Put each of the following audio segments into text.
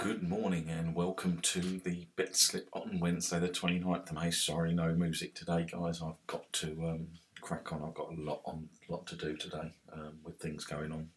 Good morning and welcome to the Bet Slip on Wednesday the 29th of May. Sorry, no music today, guys. I've got to crack on. I've got a lot to do today with things going on.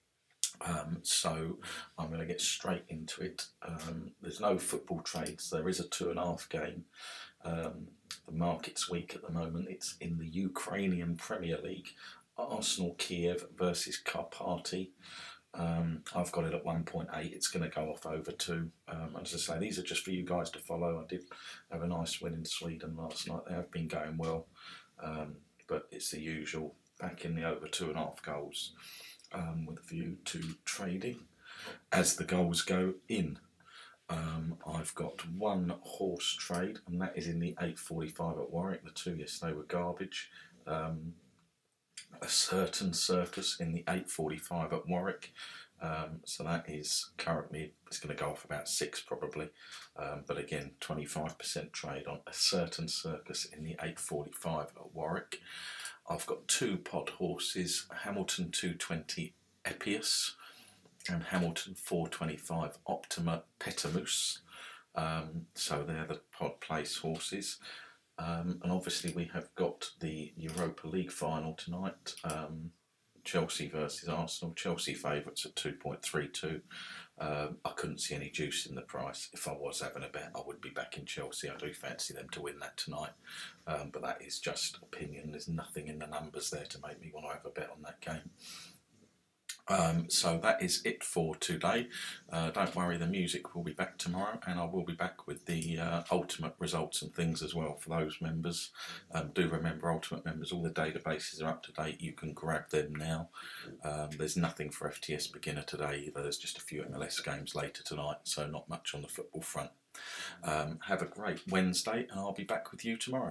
So I'm going to get straight into it. There's no football trades. There is a 2.5 game. The market's weak at the moment. It's in the Ukrainian Premier League. Arsenal Kiev versus Karpaty. I've got it at 1.8. It's going to go off over 2. As I say, these are just for you guys to follow. I did have a nice win in Sweden last night. They have been going well, but it's the usual, back in the over 2.5 goals, with a view to trading as the goals go in. I've got one horse trade, and that is in the 8.45 at Warwick. The 2 yesterday were garbage. A certain circus in the 8.45 at Warwick. So that is currently, it's going to go off about 6 probably. But again, 25% trade on a certain circus in the 8.45 at Warwick. I've got 2 pot horses, Hamilton 220 Epius and Hamilton 425 Optima Petamus. So they're the pot place horses. And obviously we have got the Europa League final tonight, Chelsea versus Arsenal. Chelsea favourites at 2.32. I couldn't see any juice in the price. If I was having a bet, I would be back in Chelsea. I do fancy them to win that tonight, but that is just opinion. There's nothing in the numbers there to make me want to have a bet on that game. So that is it for today. Don't worry, the music will be back tomorrow, and I will be back with the ultimate results and things as well for those members. Do remember, ultimate members, all the databases are up to date. You can grab them now. There's nothing for FTS beginner today either. There's just a few MLS games later tonight, so not much on the football front. Have a great Wednesday, and I'll be back with you tomorrow.